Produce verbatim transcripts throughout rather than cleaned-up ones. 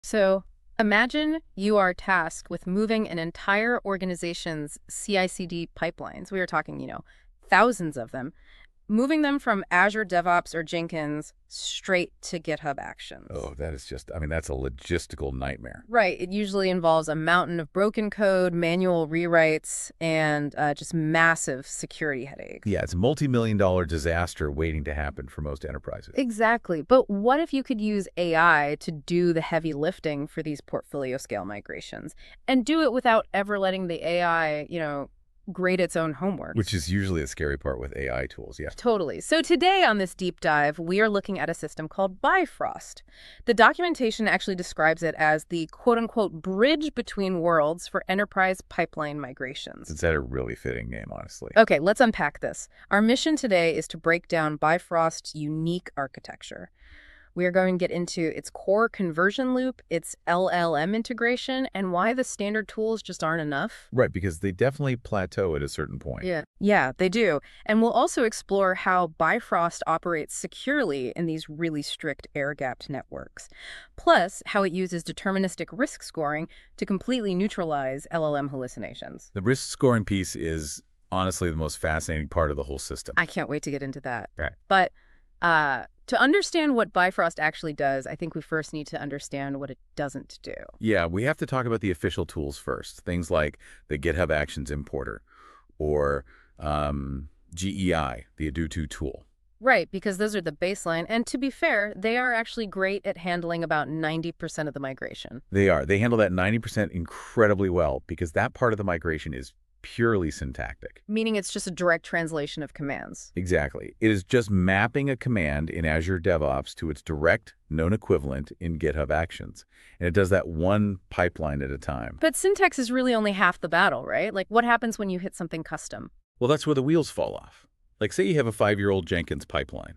So imagine you are tasked with moving an entire organization's C I C D pipelines. We are talking, you know, thousands of them, moving them from Azure DevOps or Jenkins straight to GitHub Actions. Oh, that is just, I mean, that's a logistical nightmare. Right. It usually involves a mountain of broken code, manual rewrites, and uh, just massive security headaches. Yeah, it's a multi-million dollar disaster waiting to happen for most enterprises. Exactly. But what if you could use A I to do the heavy lifting for these portfolio scale migrations and do it without ever letting the A I, you know, grade its own homework? Which is usually the scary part with A I tools, yeah. Totally. So today on this deep dive, we are looking at a system called Bifrost. The documentation actually describes it as the quote-unquote bridge between worlds for enterprise pipeline migrations. Is that a really fitting name, honestly? Okay, let's unpack this. Our mission today is to break down Bifrost's unique architecture. We are going to get into its core conversion loop, its L L M integration, and why the standard tools just aren't enough. Right, because they definitely plateau at a certain point. Yeah. Yeah, they do. And we'll also explore how Bifrost operates securely in these really strict air-gapped networks. Plus, how it uses deterministic risk scoring to completely neutralize L L M hallucinations. The risk scoring piece is honestly the most fascinating part of the whole system. I can't wait to get into that. Right. But uh, to understand what Bifrost actually does, I think we first need to understand what it doesn't do. Yeah, we have to talk about the official tools first. Things like the GitHub Actions importer or um, G E I, the Adutu tool. Right, because those are the baseline. And to be fair, they are actually great at handling about ninety percent of the migration. They are. They handle that ninety percent incredibly well because that part of the migration is purely syntactic. Meaning it's just a direct translation of commands. Exactly. It is just mapping a command in Azure DevOps to its direct known equivalent in GitHub Actions. And it does that one pipeline at a time. But syntax is really only half the battle, right? Like, what happens when you hit something custom? Well, that's where the wheels fall off. Like, say you have a five-year-old Jenkins pipeline,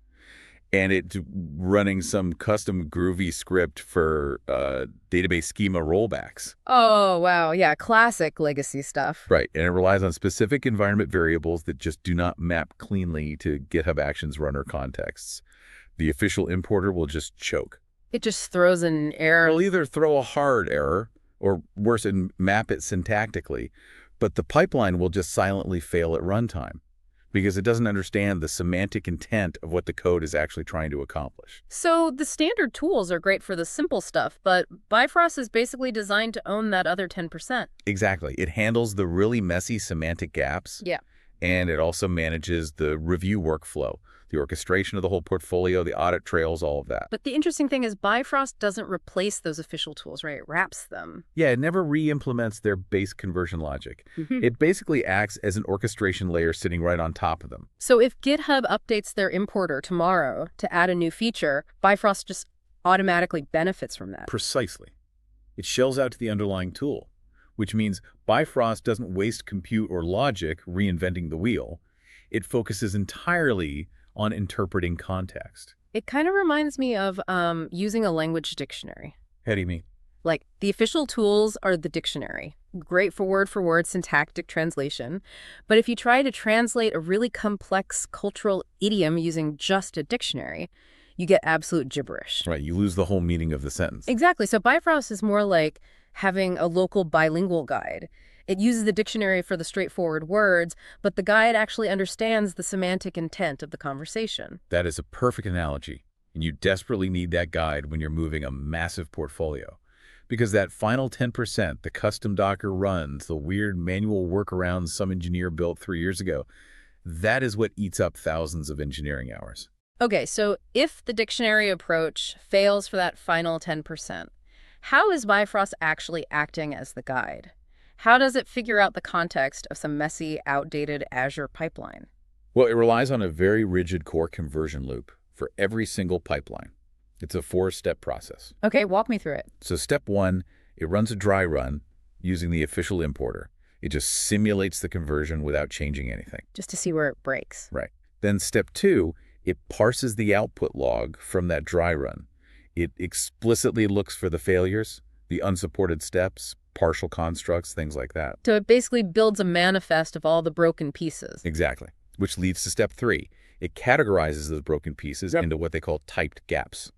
and it's running some custom groovy script for uh, database schema rollbacks. Oh, wow. Yeah, classic legacy stuff. Right, and it relies on specific environment variables that just do not map cleanly to GitHub Actions runner contexts. The official importer will just choke. It just throws an error. It'll either throw a hard error, or worse, and map it syntactically, but the pipeline will just silently fail at runtime, because it doesn't understand the semantic intent of what the code is actually trying to accomplish. So the standard tools are great for the simple stuff, but Bifrost is basically designed to own that other ten percent. Exactly. It handles the really messy semantic gaps. Yeah. And it also manages the review workflow, the orchestration of the whole portfolio, the audit trails, all of that. But the interesting thing is Bifrost doesn't replace those official tools, right? It wraps them. Yeah, it never re-implements their base conversion logic. Mm-hmm. It basically acts as an orchestration layer sitting right on top of them. So if GitHub updates their importer tomorrow to add a new feature, Bifrost just automatically benefits from that. Precisely. It shells out to the underlying tool, which means Bifrost doesn't waste compute or logic reinventing the wheel. It focuses entirely on interpreting context. It kind of reminds me of um, using a language dictionary. How do you mean? Like, the official tools are the dictionary. Great for word-for-word syntactic translation. But if you try to translate a really complex cultural idiom using just a dictionary, you get absolute gibberish. Right, you lose the whole meaning of the sentence. Exactly. So Bifrost is more like having a local bilingual guide. It uses the dictionary for the straightforward words, but the guide actually understands the semantic intent of the conversation. That is a perfect analogy, and you desperately need that guide when you're moving a massive portfolio. Because that final ten percent, the custom Docker runs, the weird manual workarounds some engineer built three years ago, that is what eats up thousands of engineering hours. Okay, so if the dictionary approach fails for that final ten percent, how is Bifrost actually acting as the guide? How does it figure out the context of some messy, outdated Azure pipeline? Well, it relies on a very rigid core conversion loop for every single pipeline. It's a four-step process. Okay, walk me through it. So step one, it runs a dry run using the official importer. It just simulates the conversion without changing anything. Just to see where it breaks. Right. Then step two, it parses the output log from that dry run. It explicitly looks for the failures, the unsupported steps, partial constructs, things like that. So it basically builds a manifest of all the broken pieces. Exactly. Which leads to step three. It categorizes those broken pieces Yep. into what they call typed gaps.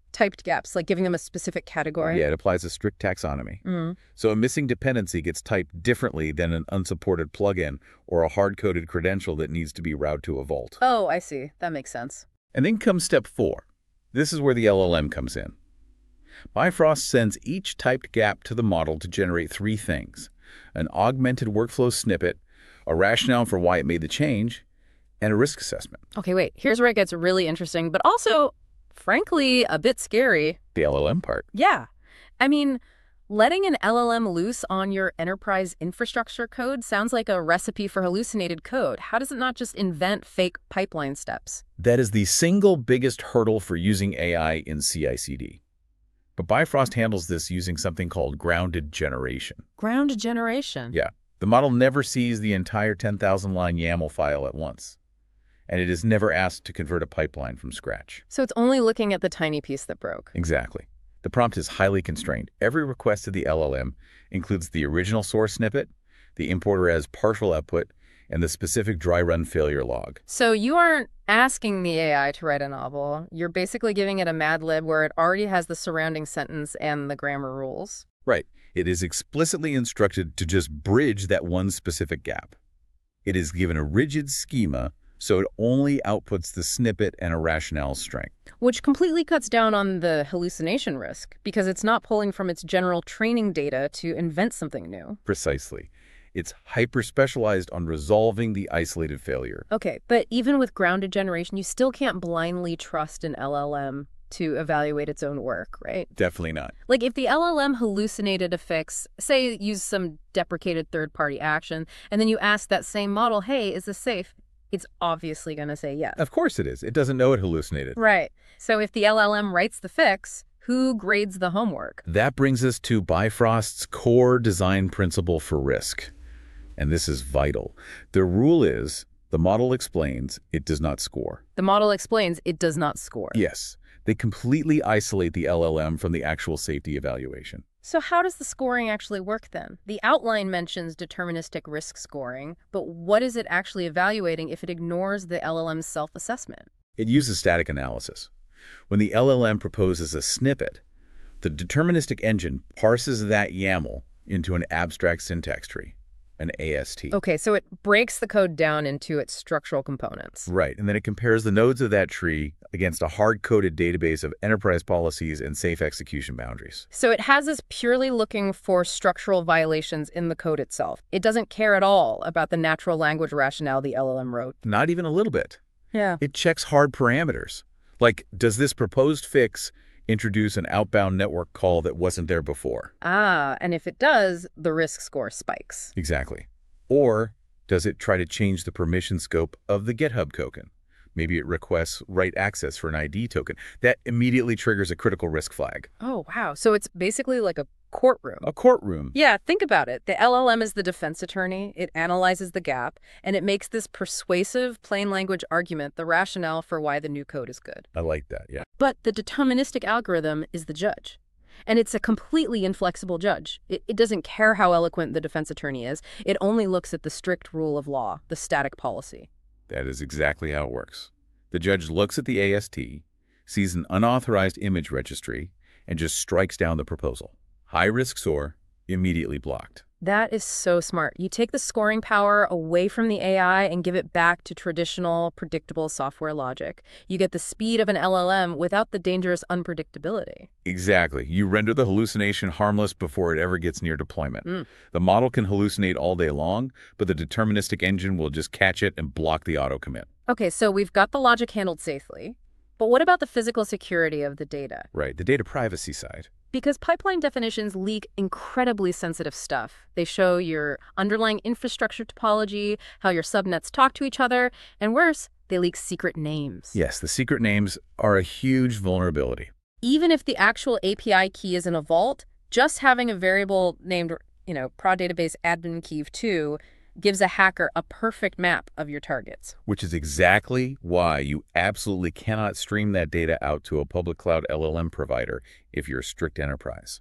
Typed gaps, like giving them a specific category? Yeah, it applies a strict taxonomy. Mm. So a missing dependency gets typed differently than an unsupported plugin or a hard-coded credential that needs to be routed to a vault. Oh, I see. That makes sense. And then comes step four. This is where the L L M comes in. Bifrost sends each typed gap to the model to generate three things: an augmented workflow snippet, a rationale for why it made the change, and a risk assessment. Okay, wait. Here's where it gets really interesting, but also, frankly, a bit scary. The L L M part. Yeah. I mean, letting an L L M loose on your enterprise infrastructure code sounds like a recipe for hallucinated code. How does it not just invent fake pipeline steps? That is the single biggest hurdle for using A I in C I C D. But Bifrost handles this using something called grounded generation. Ground generation? Yeah. The model never sees the entire ten thousand line YAML file at once, and it is never asked to convert a pipeline from scratch. So it's only looking at the tiny piece that broke. Exactly. The prompt is highly constrained. Every request to the L L M includes the original source snippet, the importer as partial output, and the specific dry run failure log. So you aren't asking the A I to write a novel. You're basically giving it a Mad Lib where it already has the surrounding sentence and the grammar rules. Right. It is explicitly instructed to just bridge that one specific gap. It is given a rigid schema, so it only outputs the snippet and a rationale string. Which completely cuts down on the hallucination risk, because it's not pulling from its general training data to invent something new. Precisely. It's hyper-specialized on resolving the isolated failure. Okay, but even with grounded generation, you still can't blindly trust an L L M to evaluate its own work, right? Definitely not. Like if the L L M hallucinated a fix, say use some deprecated third-party action, and then you ask that same model, hey, is this safe? It's obviously going to say yes. Of course it is. It doesn't know it hallucinated. Right. So if the L L M writes the fix, who grades the homework? That brings us to Bifrost's core design principle for risk. And this is vital. The rule is, the model explains, it does not score. The model explains it does not score. Yes. They completely isolate the L L M from the actual safety evaluation. So how does the scoring actually work then? The outline mentions deterministic risk scoring, but what is it actually evaluating if it ignores the L L M's self-assessment? It uses static analysis. When the L L M proposes a snippet, the deterministic engine parses that YAML into an abstract syntax tree, an A S T. Okay, so it breaks the code down into its structural components. Right, and then it compares the nodes of that tree against a hard-coded database of enterprise policies and safe execution boundaries. So it has us purely looking for structural violations in the code itself. It doesn't care at all about the natural language rationale the L L M wrote. Not even a little bit. Yeah. It checks hard parameters. Like, does this proposed fix introduce an outbound network call that wasn't there before? Ah, and if it does, the risk score spikes. Exactly. Or does it try to change the permission scope of the GitHub token? Maybe it requests write access for an I D token. That immediately triggers a critical risk flag. Oh, wow. So it's basically like a courtroom. A courtroom. Yeah, think about it. The L L M is the defense attorney. It analyzes the gap, and it makes this persuasive, plain language argument the rationale for why the new code is good. I like that, yeah. But the deterministic algorithm is the judge. And it's a completely inflexible judge. It, it doesn't care how eloquent the defense attorney is. It only looks at the strict rule of law, the static policy. That is exactly how it works. The judge looks at the A S T, sees an unauthorized image registry, and just strikes down the proposal. High risk S O R, immediately blocked. That is so smart. You take the scoring power away from the A I and give it back to traditional, predictable software logic. You get the speed of an L L M without the dangerous unpredictability. Exactly. You render the hallucination harmless before it ever gets near deployment. Mm. The model can hallucinate all day long, but the deterministic engine will just catch it and block the auto commit. Okay, so we've got the logic handled safely. But what about the physical security of the data? Right, the data privacy side. Because pipeline definitions leak incredibly sensitive stuff. They show your underlying infrastructure topology, how your subnets talk to each other, and worse, they leak secret names. Yes, the secret names are a huge vulnerability. Even if the actual A P I key is in a vault, just having a variable named, you know, prod database admin key two gives a hacker a perfect map of your targets. Which is exactly why you absolutely cannot stream that data out to a public cloud L L M provider if you're a strict enterprise.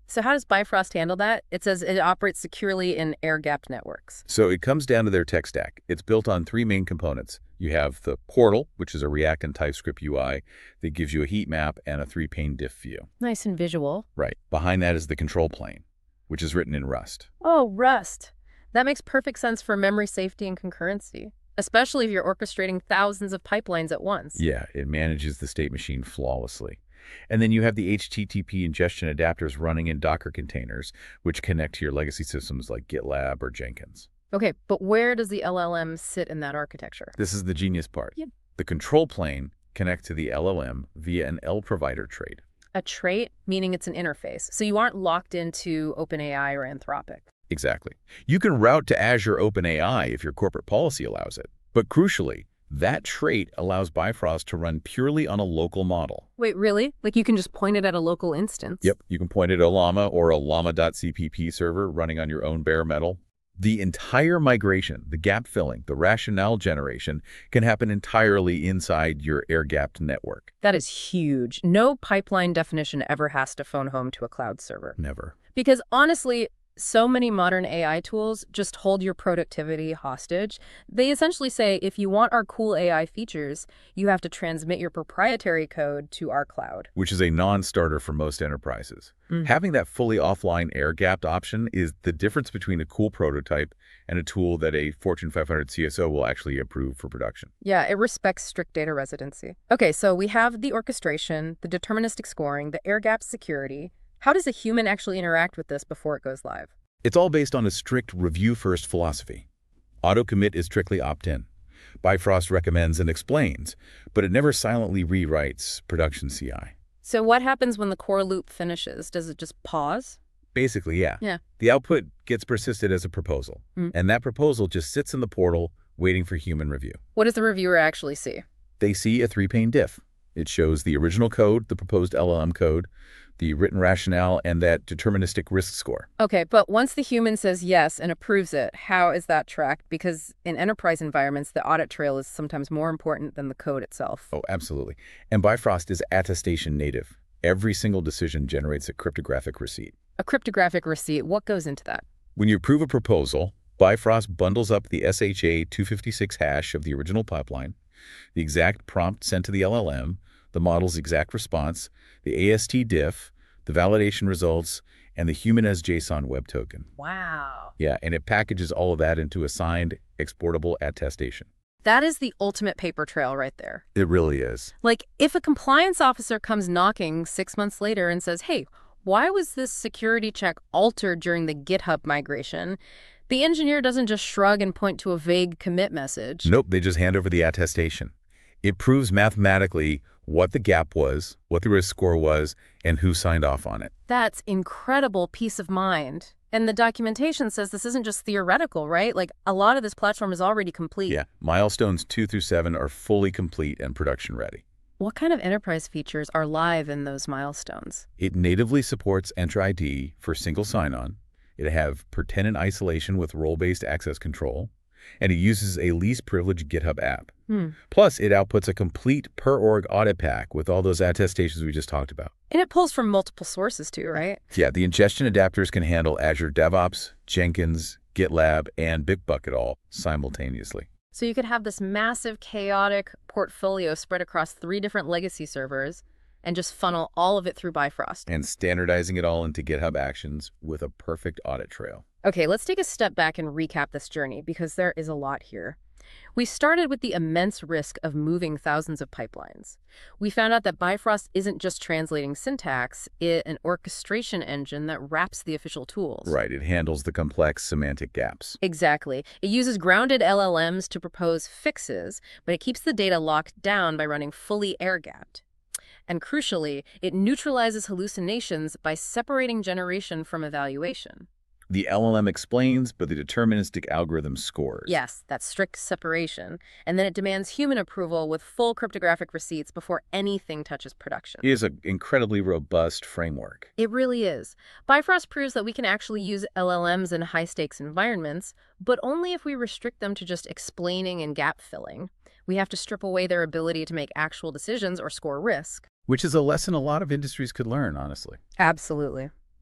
So how does Bifrost handle that? It says it operates securely in air-gapped networks. So it comes down to their tech stack. It's built on three main components. You have the portal, which is a React and TypeScript U I that gives you a heat map and a three-pane diff view. Nice and visual. Right. Behind that is the control plane, which is written in Rust. Oh, Rust. That makes perfect sense for memory safety and concurrency, especially if you're orchestrating thousands of pipelines at once. Yeah, it manages the state machine flawlessly. And then you have the H T T P ingestion adapters running in Docker containers, which connect to your legacy systems like GitLab or Jenkins. Okay, but where does the L L M sit in that architecture? This is the genius part. Yep. The control plane connects to the L L M via an L provider trait. A trait, meaning it's an interface. So you aren't locked into OpenAI or Anthropic. Exactly. You can route to Azure OpenAI if your corporate policy allows it. But crucially, that trait allows Bifrost to run purely on a local model. Wait, really? Like you can just point it at a local instance? Yep. You can point it at a Llama or a llama.cpp server running on your own bare metal. The entire migration, the gap filling, the rationale generation can happen entirely inside your air-gapped network. That is huge. No pipeline definition ever has to phone home to a cloud server. Never. Because honestly, so many modern A I tools just hold your productivity hostage. They essentially say, if you want our cool A I features, you have to transmit your proprietary code to our cloud. Which is a non-starter for most enterprises. Mm. Having that fully offline air-gapped option is the difference between a cool prototype and a tool that a Fortune five hundred C S O will actually approve for production. Yeah, it respects strict data residency. Okay, so we have the orchestration, the deterministic scoring, the air-gapped security. How does a human actually interact with this before it goes live? It's all based on a strict review-first philosophy. Auto-commit is strictly opt-in. Bifrost recommends and explains, but it never silently rewrites production C I. So what happens when the core loop finishes? Does it just pause? Basically, yeah. Yeah. The output gets persisted as a proposal, Mm. and that proposal just sits in the portal waiting for human review. What does the reviewer actually see? They see a three-pane diff. It shows the original code, the proposed L L M code, the written rationale, and that deterministic risk score. Okay, but once the human says yes and approves it, how is that tracked? Because in enterprise environments, the audit trail is sometimes more important than the code itself. Oh, absolutely. And Bifrost is attestation native. Every single decision generates a cryptographic receipt. A cryptographic receipt, what goes into that? When you approve a proposal, Bifrost bundles up the S H A two fifty-six hash of the original pipeline, the exact prompt sent to the L L M, the model's exact response, the A S T diff, the validation results, and the human as JSON web token. Wow. Yeah, and it packages all of that into a signed, exportable attestation. That is the ultimate paper trail right there. It really is. Like, if a compliance officer comes knocking six months later and says, hey, why was this security check altered during the GitHub migration? The engineer doesn't just shrug and point to a vague commit message. Nope, they just hand over the attestation. It proves mathematically what the gap was, what the risk score was, and who signed off on it. That's incredible peace of mind. And the documentation says this isn't just theoretical, right? Like, a lot of this platform is already complete. Yeah, milestones two through seven are fully complete and production ready. What kind of enterprise features are live in those milestones? It natively supports Entra I D for single sign-on. It have per tenant isolation with role-based access control, and it uses a least privileged GitHub app. Hmm. Plus, it outputs a complete per-org audit pack with all those attestations we just talked about. And it pulls from multiple sources too, right? Yeah, the ingestion adapters can handle Azure DevOps, Jenkins, GitLab, and Bitbucket all simultaneously. So you could have this massive, chaotic portfolio spread across three different legacy servers and just funnel all of it through Bifrost. And standardizing it all into GitHub Actions with a perfect audit trail. Okay, let's take a step back and recap this journey because there is a lot here. We started with the immense risk of moving thousands of pipelines. We found out that Bifrost isn't just translating syntax, it's an orchestration engine that wraps the official tools. Right, it handles the complex semantic gaps. Exactly. It uses grounded L L Ms to propose fixes, but it keeps the data locked down by running fully air-gapped. And crucially, it neutralizes hallucinations by separating generation from evaluation. The L L M explains, but the deterministic algorithm scores. Yes, that's strict separation. And then it demands human approval with full cryptographic receipts before anything touches production. It is an incredibly robust framework. It really is. Bifrost proves that we can actually use L L Ms in high-stakes environments, but only if we restrict them to just explaining and gap filling. We have to strip away their ability to make actual decisions or score risk. Which is a lesson a lot of industries could learn, honestly. Absolutely.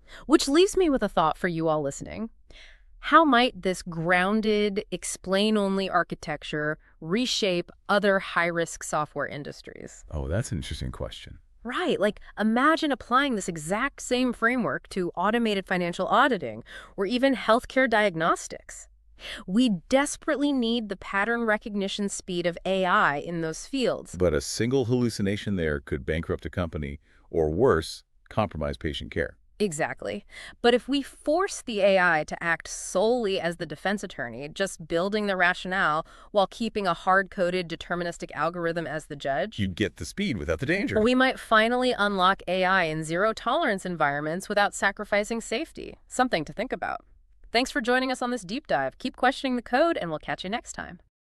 Which leaves me with a thought for you all listening. How might this grounded, explain-only architecture reshape other high-risk software industries? Oh, that's an interesting question. Right, like imagine applying this exact same framework to automated financial auditing or even healthcare diagnostics. We desperately need the pattern recognition speed of A I in those fields. But a single hallucination there could bankrupt a company, or worse, compromise patient care. Exactly. But if we force the A I to act solely as the defense attorney, just building the rationale while keeping a hard-coded deterministic algorithm as the judge, You'd get the speed without the danger. we might finally unlock A I in zero-tolerance environments without sacrificing safety. Something to think about. Thanks for joining us on this deep dive. Keep questioning the code, and we'll catch you next time.